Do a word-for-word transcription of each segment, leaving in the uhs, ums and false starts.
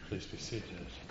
Please be seated.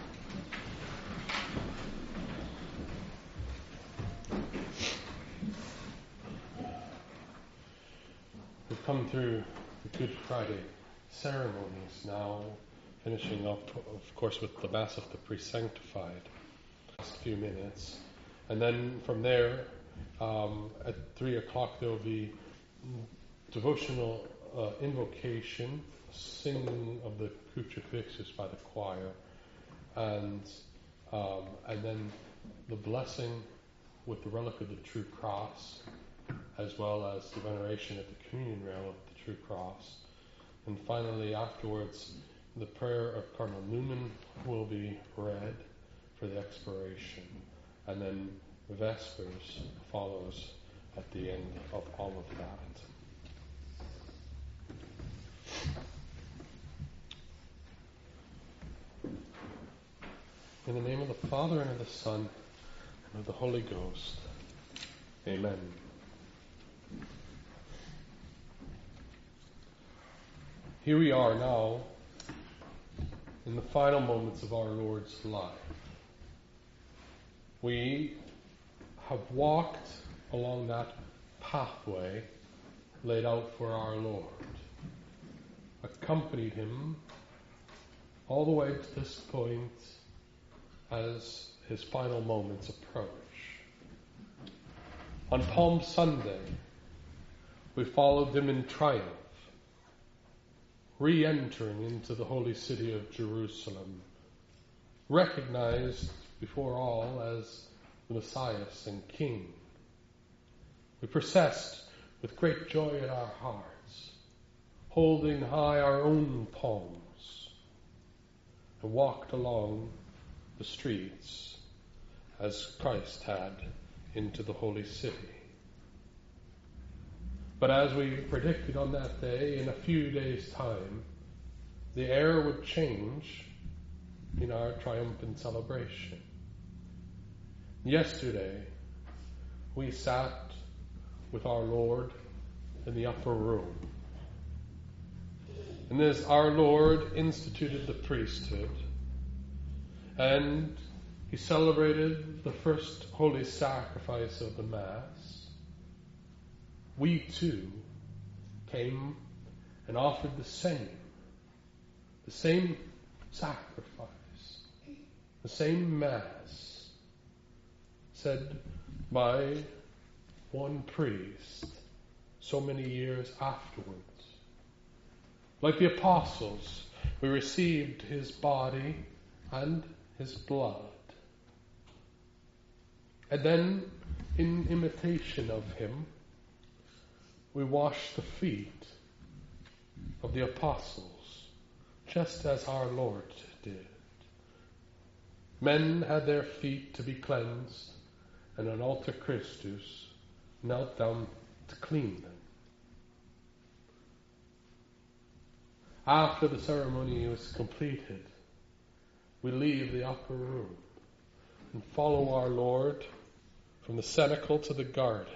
We've come through the Good Friday ceremonies now, finishing up, of course, with the Mass of the Pre-Sanctified, last few minutes. And then from there, um, at three o'clock, there will be devotional uh, invocation, singing of the Crucifixus by the choir, and um, and then the blessing with the relic of the True Cross, as well as the veneration at the communion rail of the True Cross. And finally, afterwards, the prayer of Cardinal Newman will be read for the expiration, and then Vespers follows at the end of all of that. In the name of the Father, and of the Son, and of the Holy Ghost. Amen. Here we are now in the final moments of our Lord's life. We have walked along that pathway laid out for our Lord, accompanied Him all the way to this point as His final moments approach. On Palm Sunday, we followed Him in triumph, re-entering into the holy city of Jerusalem, recognized before all as the Messiah and King. We processed with great joy in our hearts, holding high our own palms, and walked along the streets as Christ had into the holy city. But as we predicted on that day, in a few days' time, the air would change in our triumphant celebration. Yesterday, we sat with our Lord in the upper room. And as our Lord instituted the priesthood, and He celebrated the first holy sacrifice of the Mass, we too came and offered the same, the same sacrifice, the same Mass, said by one priest so many years afterwards. Like the apostles, we received His body and His blood. And then, in imitation of Him, we washed the feet of the apostles, just as our Lord did. Men had their feet to be cleansed, and an altar Christus knelt down to clean them. After the ceremony was completed, we leave the upper room and follow our Lord from the cenacle to the garden.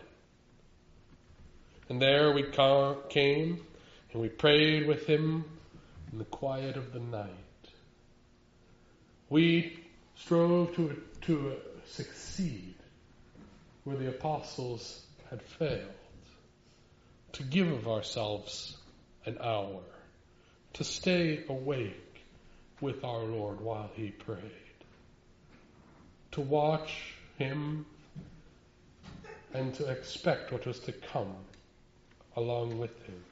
And there we came and we prayed with Him in the quiet of the night. We strove to, to succeed where the apostles had failed, to give of ourselves an hour, to stay awake with our Lord while He prayed, to watch Him and to expect what was to come along with Him.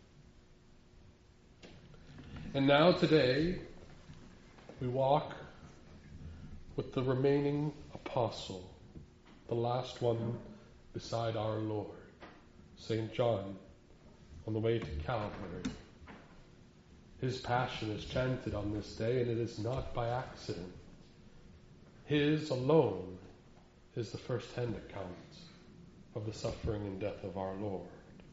And now today we walk with the remaining apostle, the last one beside our Lord, Saint John, on the way to Calvary. His passion is chanted on this day, and it is not by accident. His alone is the first-hand account of the suffering and death of our Lord.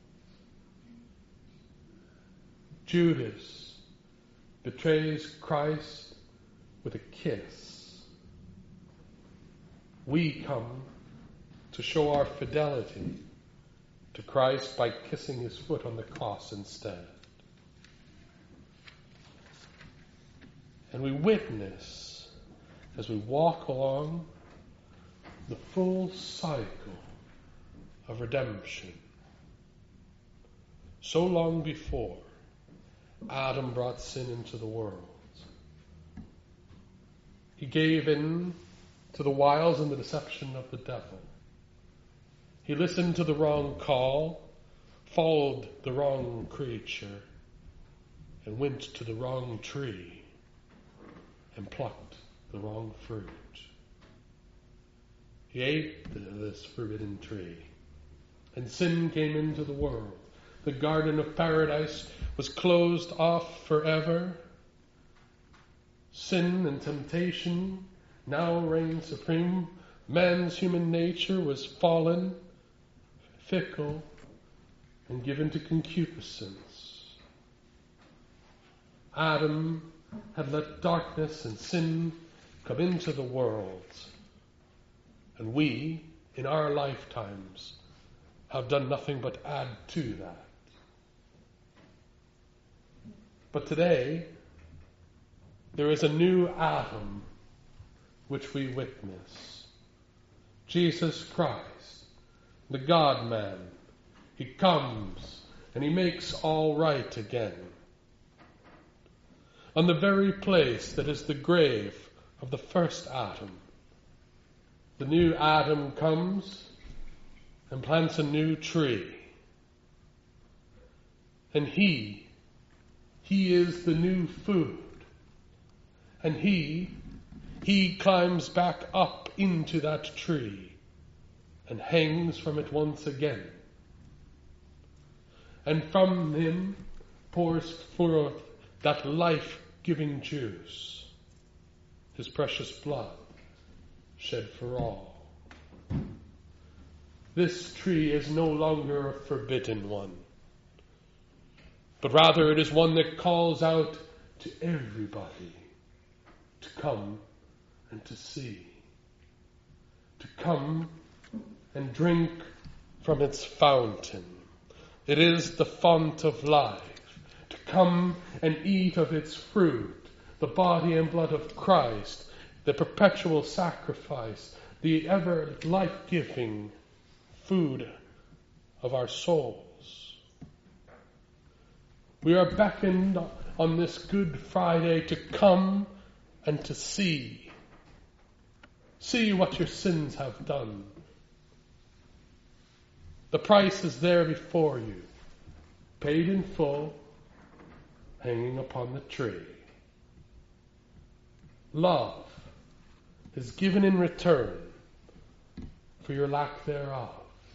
Judas betrays Christ with a kiss. We come to show our fidelity to Christ by kissing His foot on the cross instead. And we witness as we walk along the full cycle of redemption. So long before Adam brought sin into the world, he gave in to the wiles and the deception of the devil. He listened to the wrong call, followed the wrong creature, and went to the wrong tree and plucked the wrong fruit. He ate this forbidden tree, and sin came into the world. The garden of paradise was closed off forever. Sin and temptation now reigned supreme. Man's human nature was fallen, fickle, and given to concupiscence. Adam had let darkness and sin come into the world, and we, in our lifetimes, have done nothing but add to that. But today, there is a new Adam which we witness. Jesus Christ, the God-man. He comes and he makes all right again. On the very place that is the grave of the first Adam, the new Adam comes and plants a new tree. And he, he is the new food. And he, he climbs back up into that tree and hangs from it once again. And from him pours forth that life-giving juice, his precious blood shed for all. This tree is no longer a forbidden one, but rather it is one that calls out to everybody to come and to see, to come and drink from its fountain. It is the font of life, to come and eat of its fruit, the body and blood of Christ, the perpetual sacrifice, the ever life-giving food of our souls. We are beckoned on this Good Friday to come and to see. See what your sins have done. The price is there before you, paid in full, hanging upon the tree. Love is given in return for your lack thereof.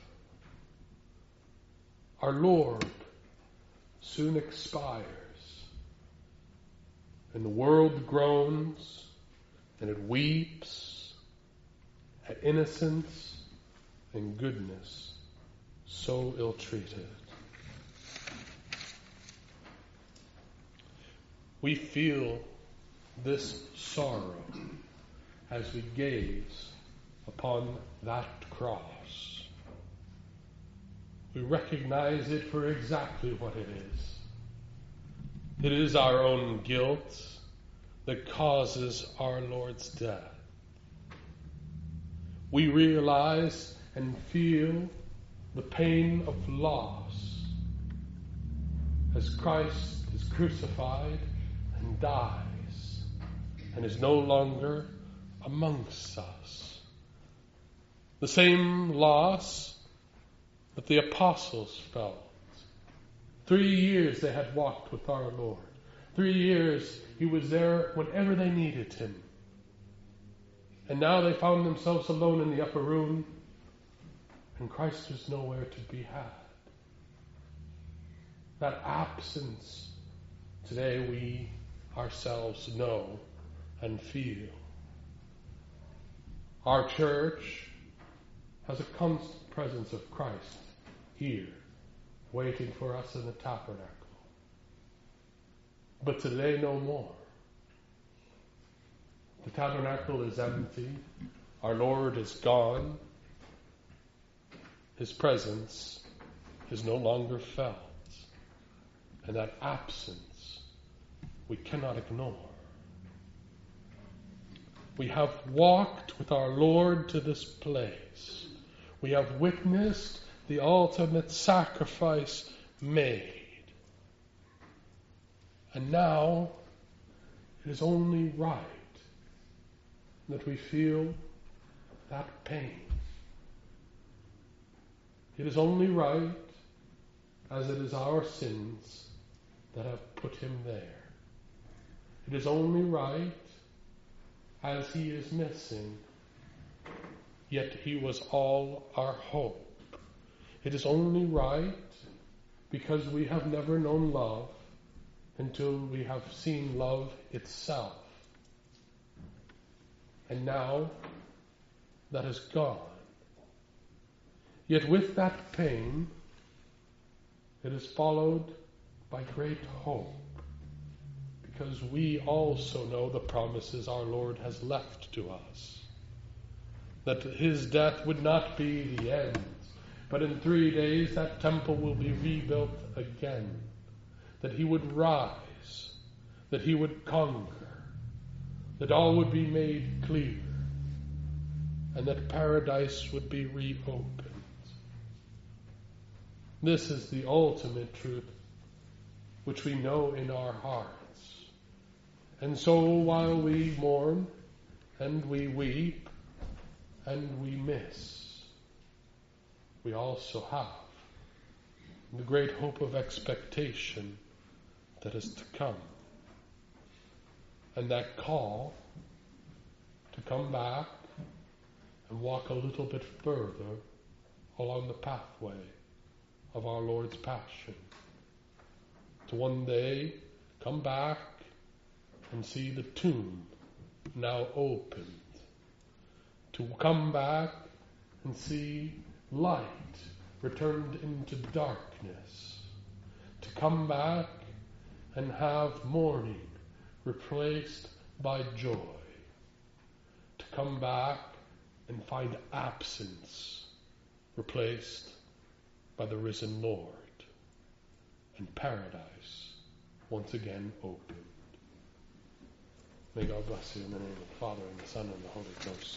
Our Lord soon expires, and the world groans, and it weeps at innocence and goodness so ill-treated. We feel this sorrow as we gaze upon that cross. We recognize it for exactly what it is. It is our own guilt that causes our Lord's death. We realize and feel the pain of loss as Christ is crucified and dies and is no longer amongst us. The same loss that the apostles felt. Three years they had walked with our Lord. Three years he was there whenever they needed him. And now they found themselves alone in the upper room, and Christ was nowhere to be had. That absence today we ourselves know and feel. Our church has a constant presence of Christ here, waiting for us in the tabernacle. But today no more. The tabernacle is empty. Our Lord is gone. His presence is no longer felt. And that absence we cannot ignore. We have walked with our Lord to this place. We have witnessed the ultimate sacrifice made. And now it is only right that we feel that pain. It is only right, as it is our sins that have put him there. It is only right, as he is missing, yet he was all our hope. It is only right because we have never known love until we have seen love itself. And now that is gone. Yet with that pain, it is followed by great hope, because we also know the promises our Lord has left to us. That his death would not be the end, but in three days that temple will be rebuilt again. That he would rise, that he would conquer, that all would be made clear, and that paradise would be reopened. This is the ultimate truth which we know in our hearts. And so while we mourn and we weep and we miss, we also have the great hope of expectation that is to come. And that call to come back and walk a little bit further along the pathway of our Lord's passion. To one day come back and see the tomb now opened. To come back and see light returned into darkness. To come back and have mourning replaced by joy. To come back and find absence replaced by the risen Lord, and paradise once again opened. May God bless you in the name of the Father, and the Son, and the Holy Ghost.